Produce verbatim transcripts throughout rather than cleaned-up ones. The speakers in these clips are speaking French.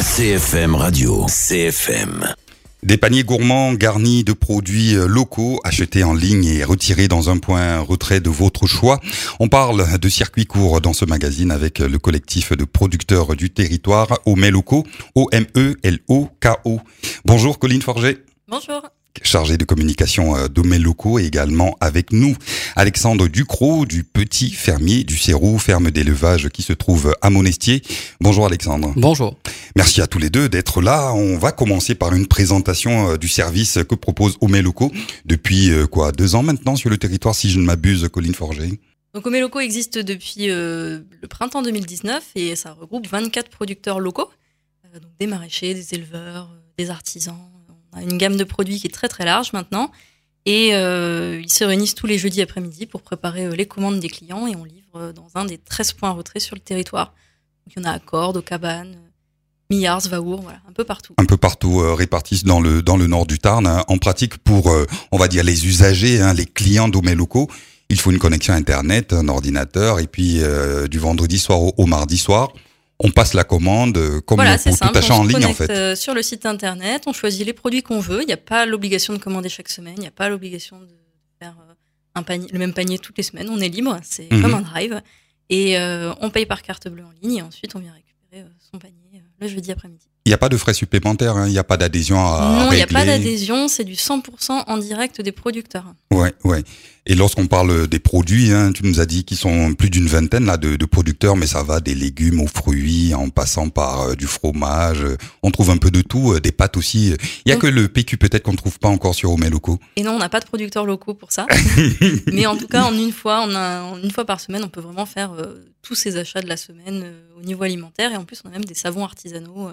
C F M Radio, C F M. Des paniers gourmands garnis de produits locaux achetés en ligne et retirés dans un point retrait de votre choix. On parle de circuit court dans ce magazine avec le collectif de producteurs du territoire Omé Locaux, O M E L O K O. Bonjour Colline Forget. Bonjour. Chargé de communication d'Omé Locaux et également avec nous Alexandre Ducrot du Petit Fermier du Cérou, ferme d'élevage qui se trouve à Monestier. Bonjour Alexandre. Bonjour. Merci à tous les deux d'être là. On va commencer par une présentation du service que propose Omé Locaux depuis quoi deux ans maintenant sur le territoire, si je ne m'abuse, Colline Forget. Donc Omé Locaux existe depuis euh, le printemps deux mille dix-neuf et ça regroupe vingt-quatre producteurs locaux, euh, donc des maraîchers, des éleveurs, euh, des artisans. On a une gamme de produits qui est très très large maintenant et euh, ils se réunissent tous les jeudis après-midi pour préparer euh, les commandes des clients et on livre euh, dans un des treize points retrait sur le territoire. Donc, il y en a à Cordes, aux Cabanes, Millards, Vaour, voilà, un peu partout. Un peu partout euh, répartis dans le dans le nord du Tarn. Hein. En pratique, pour euh, on va dire les usagers, hein, les clients d'Omé Locaux, il faut une connexion internet, un ordinateur et puis euh, du vendredi soir au, au mardi soir. On passe la commande comme voilà, pour simple, tout achat en ligne en fait. Euh, sur le site internet, on choisit les produits qu'on veut. Il n'y a pas l'obligation de commander chaque semaine. Il n'y a pas l'obligation de faire euh, un panier, le même panier toutes les semaines. On est libre. C'est mmh. comme un drive. Et euh, on paye par carte bleue en ligne. Et ensuite, on vient récupérer euh, son panier euh, le jeudi après-midi. Il n'y a pas de frais supplémentaires, hein, il n'y a pas d'adhésion à Non, il n'y a pas d'adhésion, c'est du cent pour cent en direct des producteurs. Ouais, ouais. Et lorsqu'on parle des produits, hein, tu nous as dit qu'ils sont plus d'une vingtaine là de, de producteurs, mais ça va des légumes aux fruits, en passant par euh, du fromage. On trouve un peu de tout, euh, des pâtes aussi. Il y a Donc, que le P Q peut-être qu'on ne trouve pas encore sur Omé Locaux. Et non, on n'a pas de producteurs locaux pour ça. Mais en tout cas, en une fois, on a, en une fois par semaine, on peut vraiment faire euh, tous ces achats de la semaine euh, au niveau alimentaire. Et en plus, on a même des savons artisanaux. Euh,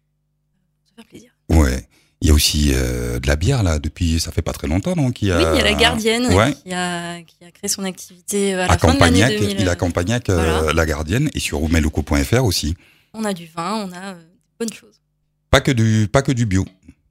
Faire plaisir. Ouais. Il y a aussi euh, de la bière là depuis ça fait pas très longtemps donc il y a Oui, il y a la Gardienne ouais. qui a qui a créé son activité à la à fin Campagnac, de l'année deux mille. Il a Campagnac euh, voilà. La Gardienne et sur omé locaux point f r aussi. On a du vin, on a euh, bonnes choses. Pas que du pas que du bio.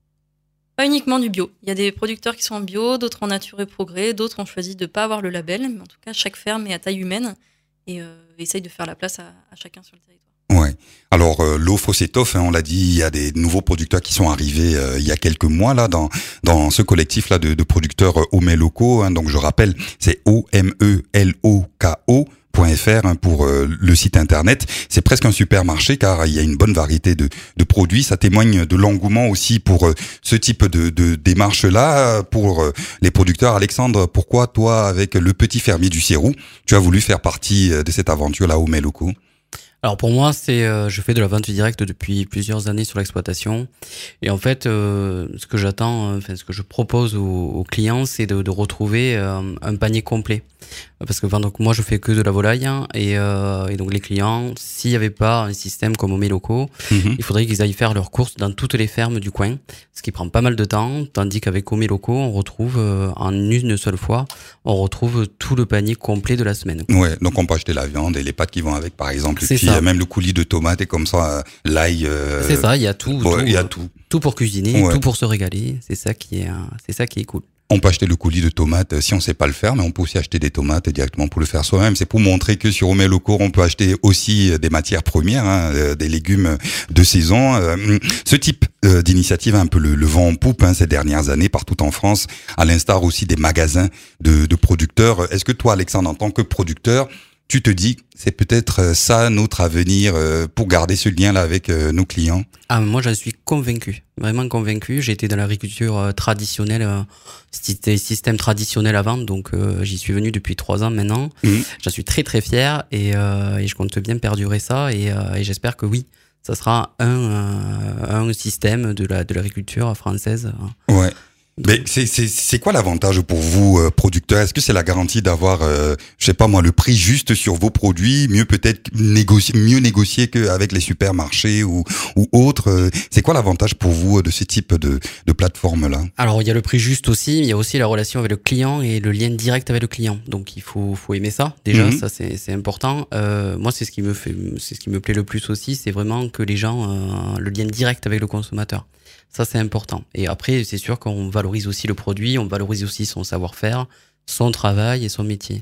Pas uniquement du bio. Il y a des producteurs qui sont en bio, d'autres en nature et progrès, d'autres ont choisi de pas avoir le label, mais en tout cas chaque ferme est à taille humaine et euh, essaye de faire la place à, à chacun sur le territoire. Ouais. Alors euh, l'offre s'étoffe, hein, on l'a dit, il y a des nouveaux producteurs qui sont arrivés euh, il y a quelques mois là dans dans ce collectif là de, de producteurs euh, Omé Locaux. Hein, donc je rappelle, c'est O M E L O K O point f r hein, pour euh, le site internet. C'est presque un supermarché car il y a une bonne variété de de produits. Ça témoigne de l'engouement aussi pour euh, ce type de de démarche là pour euh, les producteurs. Alexandre, pourquoi toi avec le Petit Fermier du Cérou, tu as voulu faire partie de cette aventure là Omé Locaux? Alors pour moi, c'est euh, je fais de la vente directe depuis plusieurs années sur l'exploitation et en fait, euh, ce que j'attends, enfin ce que je propose aux, aux clients, c'est de, de retrouver euh, un panier complet. Parce que enfin, donc moi je fais que de la volaille hein, et, euh, et donc les clients, s'il n'y avait pas un système comme Omé Locaux, mmh. il faudrait qu'ils aillent faire leurs courses dans toutes les fermes du coin, ce qui prend pas mal de temps, tandis qu'avec Omé Locaux, on retrouve euh, en une seule fois, on retrouve tout le panier complet de la semaine. Ouais, donc on peut acheter la viande et les pâtes qui vont avec par exemple, et c'est puis ça. Même le coulis de tomates et comme ça, l'ail. Euh... C'est ça, il y a tout. Ouais, tout il y a tout. Tout pour cuisiner, ouais. tout pour se régaler. C'est ça qui est, c'est ça qui est cool. On peut acheter le coulis de tomates si on sait pas le faire, mais on peut aussi acheter des tomates directement pour le faire soi-même. C'est pour montrer que sur Omé Locaux, on peut acheter aussi des matières premières, hein, des légumes de saison. Ce type d'initiative a un peu le, le vent en poupe hein, ces dernières années partout en France, à l'instar aussi des magasins de, de producteurs. Est-ce que toi, Alexandre, en tant que producteur, tu te dis, c'est peut-être ça notre avenir pour garder ce lien-là avec nos clients? Ah, moi, j'en suis convaincu, vraiment convaincu. J'ai été dans l'agriculture traditionnelle, euh, c'était système traditionnel avant, donc euh, j'y suis venu depuis trois ans maintenant. Mmh. J'en suis très très fier et, euh, et je compte bien perdurer ça et, euh, et j'espère que oui, ça sera un, euh, un système de la de l'agriculture française. Ouais. Mais c'est c'est c'est quoi l'avantage pour vous euh, producteurs? Est-ce que c'est la garantie d'avoir euh, je sais pas moi le prix juste sur vos produits, mieux peut-être négocier mieux négocier qu'avec les supermarchés ou ou autres? C'est quoi l'avantage pour vous de ce type de de plateforme là? Alors il y a le prix juste aussi, il y a aussi la relation avec le client et le lien direct avec le client. Donc il faut faut aimer ça déjà, mm-hmm. ça c'est c'est important. Euh, moi c'est ce qui me fait c'est ce qui me plaît le plus aussi, c'est vraiment que les gens euh, le lien direct avec le consommateur. Ça, c'est important. Et après, c'est sûr qu'on valorise aussi le produit, on valorise aussi son savoir-faire, son travail et son métier.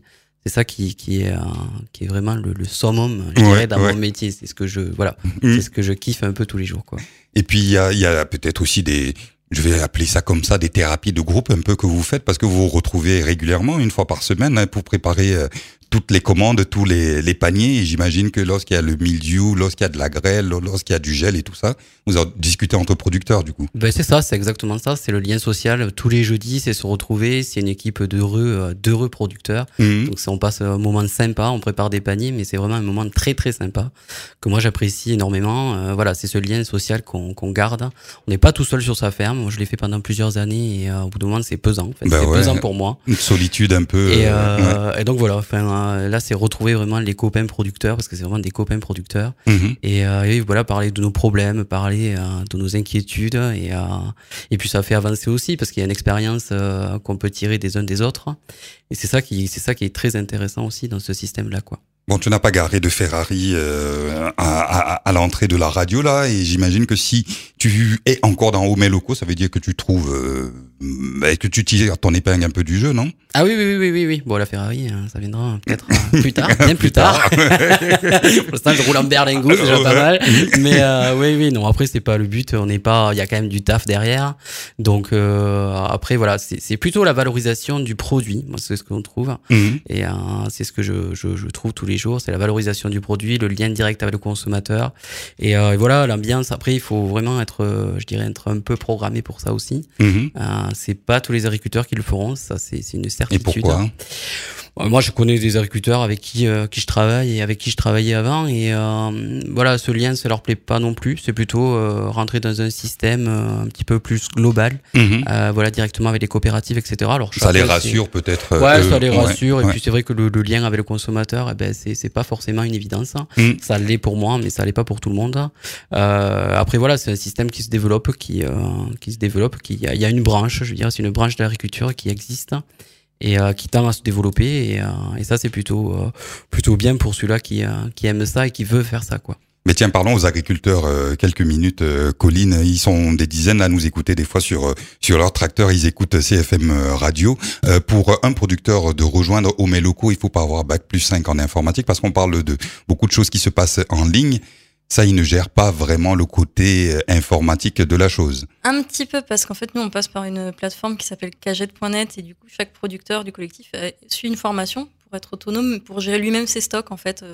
C'est ça qui, qui, est, euh, qui est vraiment le, le summum, je dirais, ouais, dans ouais. mon métier. C'est ce que je, voilà, mmh. c'est ce que je kiffe un peu tous les jours, quoi. Et puis, il y a, il y a peut-être aussi des, je vais appeler ça comme ça, des thérapies de groupe un peu que vous faites parce que vous vous retrouvez régulièrement, une fois par semaine, hein, pour préparer euh, toutes les commandes, tous les, les paniers. Et j'imagine que lorsqu'il y a le mildiou, lorsqu'il y a de la grêle, lorsqu'il y a du gel et tout ça, vous en discutez entre producteurs, du coup. Ben, c'est ça, c'est exactement ça. C'est le lien social. Tous les jeudis, c'est se retrouver. C'est une équipe d'heureux, d'heureux producteurs. Mmh. Donc, ça, on passe un moment sympa, on prépare des paniers, mais c'est vraiment un moment très, très sympa que moi, j'apprécie énormément. Euh, voilà, c'est ce lien social qu'on, qu'on garde. On n'est pas tout seul sur sa ferme. Moi, je l'ai fait pendant plusieurs années et euh, au bout d'un moment, c'est pesant. En fait. Ben c'est ouais, pesant pour moi. Une solitude un peu. Et, euh, ouais. et donc, voilà. Enfin, là, c'est retrouver vraiment les copains producteurs parce que c'est vraiment des copains producteurs. Mmh. Et, euh, et voilà, parler de nos problèmes, parler euh, de nos inquiétudes et, euh, et puis ça fait avancer aussi parce qu'il y a une expérience euh, qu'on peut tirer des uns des autres. Et c'est ça qui, c'est ça qui est très intéressant aussi dans ce système-là, quoi. Bon, tu n'as pas garé de Ferrari euh, à, à, à l'entrée de la radio là, et j'imagine que si tu es encore dans Homais Locaux, ça veut dire que tu trouves euh, que tu tires ton épingle un peu du jeu, non? Ah oui, oui, oui, oui, oui. Bon, la Ferrari, ça viendra peut-être euh, plus tard, bien plus tard. Pour l'instant, je roule en berlingot, c'est déjà pas mal. Mais euh, oui, oui, non. Après, c'est pas le but. On n'est pas. Il y a quand même du taf derrière. Donc euh, après, voilà, c'est, c'est plutôt la valorisation du produit. Moi, c'est ce qu'on trouve. Mm-hmm. Et euh, c'est ce que je, je, je trouve tous les jours. C'est la valorisation du produit, le lien direct avec le consommateur. Et, euh, et voilà, l'ambiance. Après, il faut vraiment être, euh, je dirais, être un peu programmé pour ça aussi. Mm-hmm. Euh, c'est pas tous les agriculteurs qui le feront. Ça, c'est, c'est une certitude. Et pourquoi? Moi, je connais des agriculteurs avec qui euh, qui je travaille et avec qui je travaillais avant, et euh, voilà, ce lien, ça leur plaît pas non plus. C'est plutôt euh, rentrer dans un système euh, un petit peu plus global, mmh. euh, voilà, directement avec les coopératives, et cetera. Alors ça les rassure c'est... peut-être. Ouais, euh, ça les rassure. Ouais, et ouais. puis c'est vrai que le, le lien avec le consommateur, eh ben c'est c'est pas forcément une évidence. Mmh. Ça l'est pour moi, mais ça l'est pas pour tout le monde. Euh, après voilà, c'est un système qui se développe, qui euh, qui se développe, qui il y, y a une branche, je veux dire, c'est une branche de l'agriculture qui existe. Et euh, qui tend à se développer, et, euh, et ça c'est plutôt euh, plutôt bien pour celui-là qui euh, qui aime ça et qui veut faire ça, quoi. Mais tiens, parlons aux agriculteurs euh, quelques minutes. Euh, Colline, ils sont des dizaines à nous écouter des fois sur euh, sur leur tracteur. Ils écoutent C F M Radio. Euh, pour un producteur de rejoindre Homais Locaux, il faut pas avoir bac plus cinq en informatique parce qu'on parle de beaucoup de choses qui se passent en ligne. Ça, il ne gère pas vraiment le côté informatique de la chose. Un petit peu, parce qu'en fait, nous, on passe par une plateforme qui s'appelle Cagette point net, et du coup, chaque producteur du collectif suit une formation pour être autonome, pour gérer lui-même ses stocks, en fait.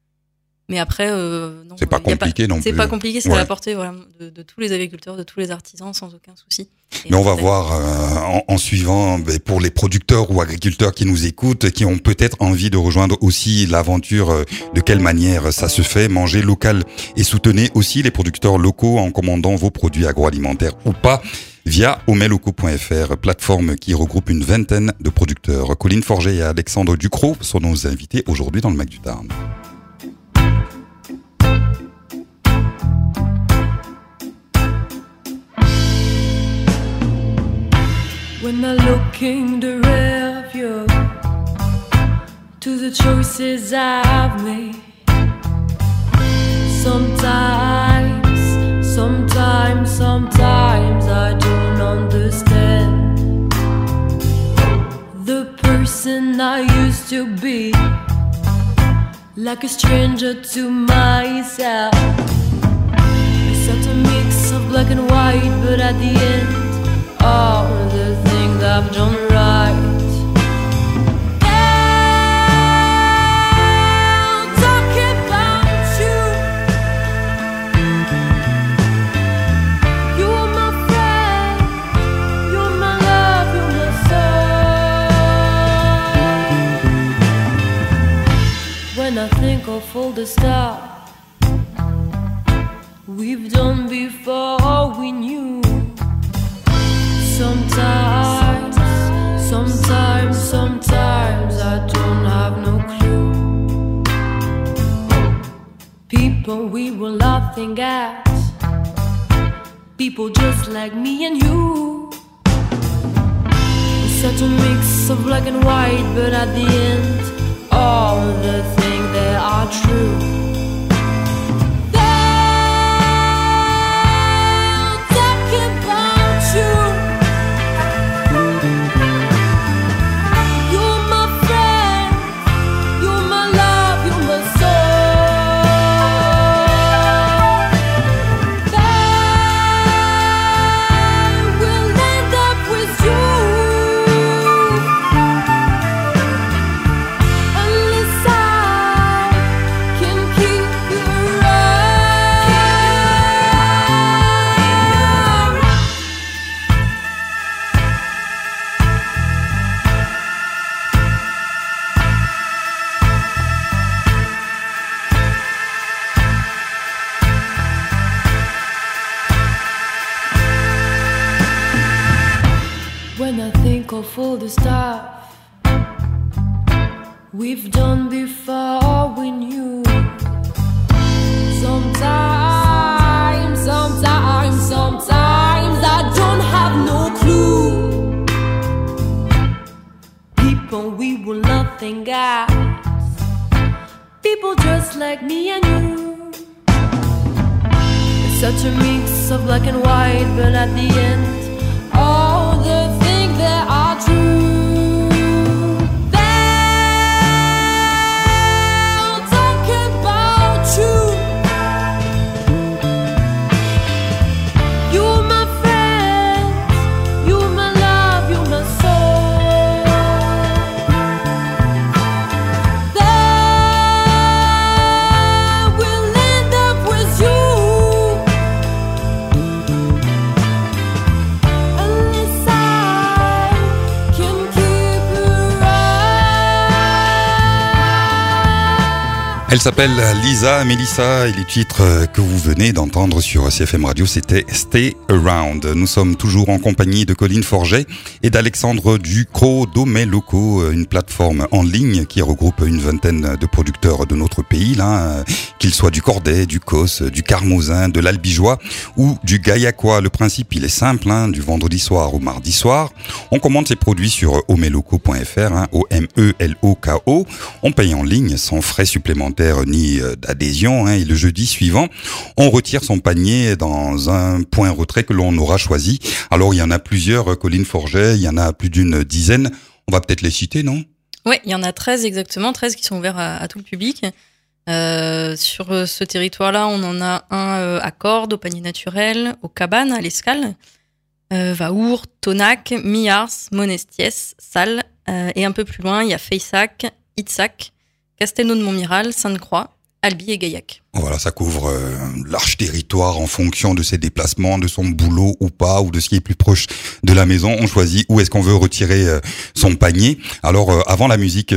Mais après, euh, non, c'est pas compliqué pas, non c'est plus. C'est pas compliqué, c'est ouais. à la portée voilà, de, de tous les agriculteurs, de tous les artisans, sans aucun souci. Et Mais on va voir euh, en, en suivant, pour les producteurs ou agriculteurs qui nous écoutent, qui ont peut-être envie de rejoindre aussi l'aventure, euh, de quelle manière ça se fait, manger local, et soutenez aussi les producteurs locaux en commandant vos produits agroalimentaires ou pas via homais locaux point f r, plateforme qui regroupe une vingtaine de producteurs. Colline Forget et Alexandre Ducrot sont nos invités aujourd'hui dans le Mac du Tarn. When I look in the rearview to the choices I've made, sometimes, sometimes, sometimes I don't understand the person I used to be, like a stranger to myself. It's such a mix of black and white, but at the end, all the things I've done right. I'll talk about you. You're my friend, you're my love, you're my soul. When I think of all the stuff we've done before we knew, sometimes, sometimes, sometimes I don't have no clue. People we were laughing at, people just like me and you. It's such a mix of black and white, but at the end, all the things that are true. You're my friend, when I think of all the stuff we've done before we knew. Sometimes, sometimes, sometimes I don't have no clue. People we were nothing else. People just like me and you. It's such a mix of black and white, but at the end, all the things that are true. Elle s'appelle Lisa, Mélissa, et les titres que vous venez d'entendre sur C F M Radio, c'était Stay Around. Nous sommes toujours en compagnie de Colline Forget et d'Alexandre Ducrot d'Omé Loco, une plateforme en ligne qui regroupe une vingtaine de producteurs de notre pays, là, qu'ils soient du Corday, du Causse, du Carmozin, de l'Albigeois ou du Gaillacois. Le principe, il est simple, hein, du vendredi soir au mardi soir. On commande ses produits sur omeloco point f r, hein, O M E L O K O. On paye en ligne sans frais supplémentaires ni d'adhésion, hein, et le jeudi suivant, on retire son panier dans un point retrait que l'on aura choisi. Alors, il y en a plusieurs, Colline Forget, il y en a plus d'une dizaine. On va peut-être les citer, non ? Oui, il y en a treize exactement, treize qui sont ouverts à, à tout le public. Euh, sur ce territoire-là, on en a un euh, à Cordes, au Panier Naturel, au Cabane, à l'Escale, euh, Vaour, Tonac, Millars, Monestiès, Salles, euh, et un peu plus loin, il y a Feyssac, Itzac, Castelnau de Montmiral, Sainte-Croix, Albi et Gaillac. Voilà, ça couvre euh, large territoire en fonction de ses déplacements, de son boulot ou pas, ou de ce qui est plus proche de la maison. On choisit où est-ce qu'on veut retirer euh, son panier. Alors, euh, avant la musique,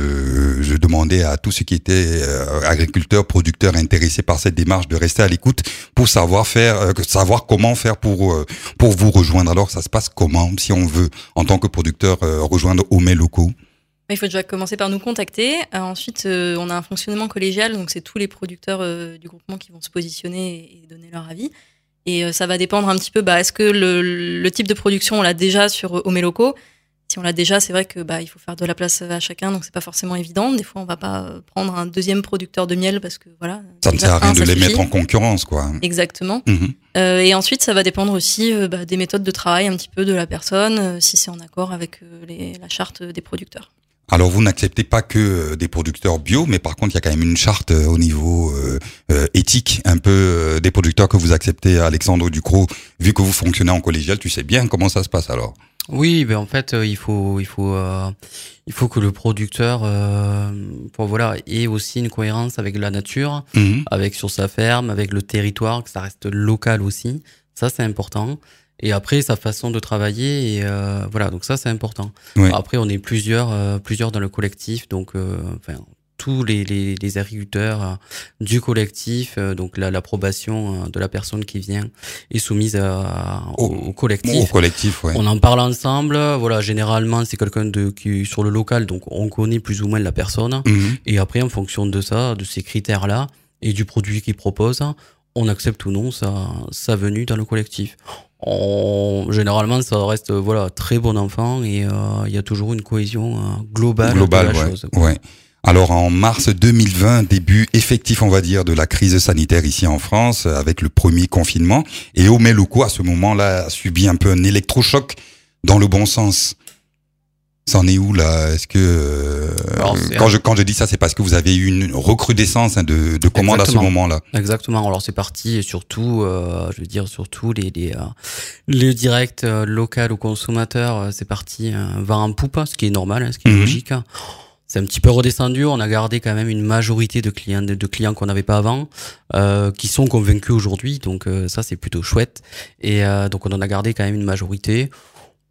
je, je demandais à tous ceux qui étaient euh, agriculteurs, producteurs intéressés par cette démarche de rester à l'écoute pour savoir faire, euh, savoir comment faire pour euh, pour vous rejoindre. Alors, ça se passe comment si on veut, en tant que producteur, euh, rejoindre Omé Loco? Il faut déjà commencer par nous contacter. Euh, ensuite, euh, on a un fonctionnement collégial, donc c'est tous les producteurs euh, du groupement qui vont se positionner et donner leur avis. Et euh, ça va dépendre un petit peu, bah, est-ce que le, le type de production, on l'a déjà sur Omé Loco ? Si on l'a déjà, c'est vrai que bah, il faut faire de la place à chacun, donc c'est pas forcément évident. Des fois, on va pas prendre un deuxième producteur de miel parce que voilà. Ça ne sert à rien un, de les suffit. mettre en concurrence, quoi. Exactement. Mm-hmm. Euh, et ensuite, ça va dépendre aussi euh, bah, des méthodes de travail un petit peu de la personne, euh, si c'est en accord avec euh, les, la charte des producteurs. Alors, vous n'acceptez pas que des producteurs bio, mais par contre, il y a quand même une charte au niveau euh, euh, éthique, un peu euh, des producteurs que vous acceptez, Alexandre Ducrot. Vu que vous fonctionnez en collégial, tu sais bien comment ça se passe alors. Oui, ben en fait, euh, il faut, il faut, euh, il faut que le producteur, euh, pour, voilà, ait aussi une cohérence avec la nature, mmh. avec sur sa ferme, avec le territoire, que ça reste local aussi. Ça, c'est important. Et après, sa façon de travailler, et euh, voilà, donc ça, c'est important. Oui. Après, on est plusieurs, euh, plusieurs dans le collectif, donc, euh, enfin, tous les, les, les agriculteurs euh, du collectif, euh, donc la, l'approbation euh, de la personne qui vient est soumise à, au, au collectif. Au collectif, ouais. On en parle ensemble. Voilà, généralement, c'est quelqu'un de qui sur le local, donc on connaît plus ou moins la personne. Mmh. Et après, en fonction de ça, de ces critères-là et du produit qu'il propose, on accepte ou non sa, sa venue dans le collectif. On, généralement, ça reste voilà très bon enfant et il euh, y a toujours une cohésion euh, globale, globale de la ouais, chose. Ouais. Alors en mars deux mille vingt, début effectif, on va dire, de la crise sanitaire ici en France, avec le premier confinement, et Omé Loco à ce moment-là a subi un peu un électrochoc dans le bon sens. Ça en est où là ? Est-ce que euh, alors, quand un... je quand je dis ça, c'est parce que vous avez eu une recrudescence hein, de, de commandes Exactement. À ce moment-là. Exactement. Alors c'est parti et surtout, euh, je veux dire surtout les les euh, les directs euh, locaux aux consommateurs, euh, c'est parti euh, vers un poupe, ce qui est normal, hein, ce qui est mm-hmm. logique. C'est un petit peu redescendu. On a gardé quand même une majorité de clients de, de clients qu'on n'avait pas avant, euh, qui sont convaincus aujourd'hui. Donc euh, ça c'est plutôt chouette. Et euh, donc on en a gardé quand même une majorité.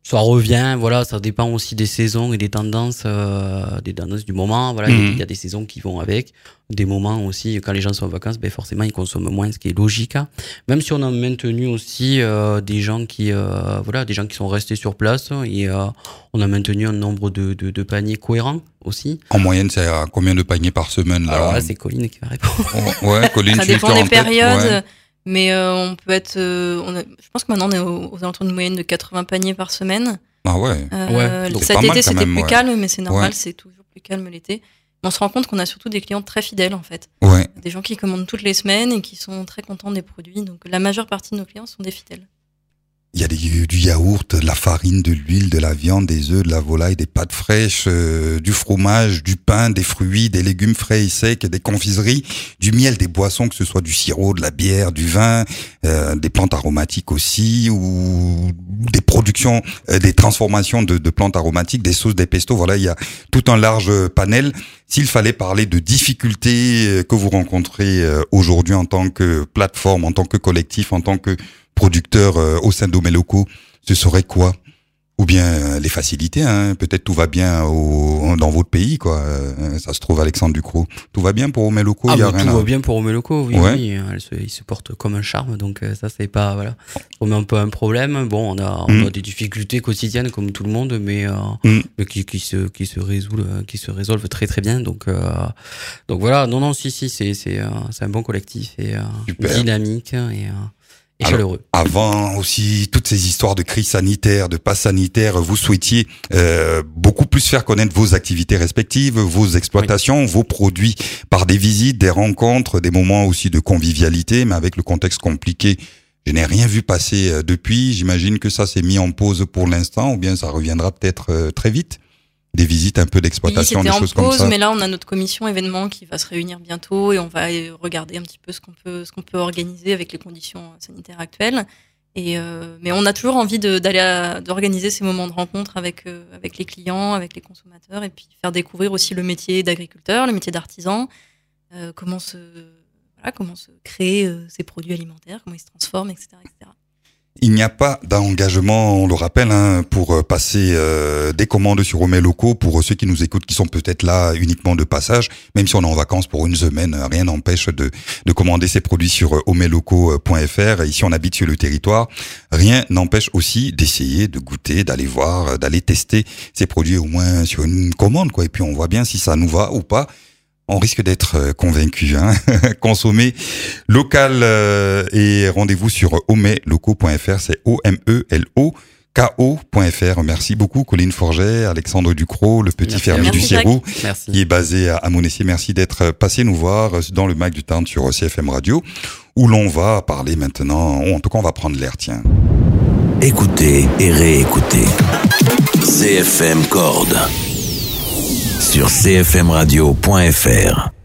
Ça revient, voilà, ça dépend aussi des saisons et des tendances, euh, des tendances du moment. Voilà, il Mmh. y a des saisons qui vont avec, des moments aussi quand les gens sont en vacances, ben forcément ils consomment moins, ce qui est logique. Hein. Même si on a maintenu aussi euh, des gens qui, euh, voilà, des gens qui sont restés sur place et euh, on a maintenu un nombre de, de, de paniers cohérents aussi. En moyenne, c'est à combien de paniers par semaine là? Alors là, c'est Colline qui va répondre. Oh, ouais, Colline, Ça tu dépend l'as des en tête, périodes, ouais. mais euh, on peut être. euh, on a- je pense que maintenant on est aux, aux alentours d'une moyenne de quatre-vingts paniers par semaine. Ah ouais. Euh, Ouais, donc cet c'est pas mal été quand c'était même, plus ouais. calme, mais c'est normal, Ouais. c'est toujours plus calme l'été. Mais on se rend compte qu'on a surtout des clients très fidèles en fait, Ouais. des gens qui commandent toutes les semaines et qui sont très contents des produits. Donc la majeure partie de nos clients sont des fidèles. Il y a des, du yaourt, de la farine, de l'huile, de la viande, des œufs, de la volaille, des pâtes fraîches, euh, du fromage, du pain, des fruits, des légumes frais et secs, des confiseries, du miel, des boissons, que ce soit du sirop, de la bière, du vin, euh, des plantes aromatiques aussi, ou des productions, euh, des transformations de, de plantes aromatiques, des sauces, des pestos. Voilà, il y a tout un large panel. S'il fallait parler de difficultés que vous rencontrez euh, aujourd'hui en tant que plateforme, en tant que collectif, en tant que producteur euh, au sein d'Omelocaux, ce serait quoi? Ou bien euh, les facilités, hein, peut-être tout va bien au, dans votre pays, quoi. Euh, ça se trouve, Alexandre Ducrot. Tout va bien pour Omelocaux, Ah, il y a bah, rien tout à... va bien pour Omelocaux, oui, Ouais. oui. Elle se, il se porte comme un charme, donc euh, ça c'est pas, voilà. On met un peu un problème. Bon, on a, on Mm. a des difficultés quotidiennes comme tout le monde, mais, euh, Mm. mais qui, qui se, qui se résolvent, qui se résolvent très très bien. Donc, euh, donc voilà. Non, non, si, si, c'est, c'est, euh, c'est un bon collectif et euh, Super. dynamique et, euh, et Alors, chaleureux. Avant aussi toutes ces histoires de crise sanitaire, de passe sanitaire, vous souhaitiez euh, beaucoup plus faire connaître vos activités respectives, vos exploitations, vos produits par des visites, des rencontres, des moments aussi de convivialité, mais avec le contexte compliqué, je n'ai rien vu passer euh, depuis. J'imagine que ça s'est mis en pause pour l'instant, ou bien ça reviendra peut-être euh, très vite. Des visites un peu Oui, d'exploitation, c'était des en choses comme pause, ça. mais là on a notre commission événement qui va se réunir bientôt et on va euh, regarder un petit peu ce qu'on peut, ce qu'on peut organiser avec les conditions sanitaires actuelles. Et euh, mais on a toujours envie de, d'aller à- d'organiser ces moments de rencontre avec euh, avec les clients, avec les consommateurs, et puis faire découvrir aussi le métier d'agriculteur, le métier d'artisan, euh, comment se voilà, comment se créer euh, ces produits alimentaires, comment ils se transforment, et cetera, et cetera. Il n'y a pas d'engagement, on le rappelle, hein, pour passer euh, des commandes sur Omelocaux. Pour ceux qui nous écoutent, qui sont peut-être là uniquement de passage, même si on est en vacances pour une semaine, rien n'empêche de, de commander ces produits sur omelocaux point f r. Ici, on habite sur le territoire. Rien n'empêche aussi d'essayer, de goûter, d'aller voir, d'aller tester ces produits au moins sur une commande, quoi. Et puis on voit bien si ça nous va ou pas. On risque d'être convaincu. Hein. Consommer local euh, et rendez-vous sur omelocaux point f r. C'est O M E L O K O point f r. Merci beaucoup, Colline Forget, Alexandre Ducrot, le petit Merci. fermier Merci, du Jacques. Sirou, Merci. qui est basé à Monessier. Merci d'être passé nous voir dans le Mac du Tarn sur C F M Radio, où l'on va parler maintenant. En tout cas, on va prendre l'air, tiens. Écoutez et réécoutez. C F M Corde. Sur c f m radio point f r.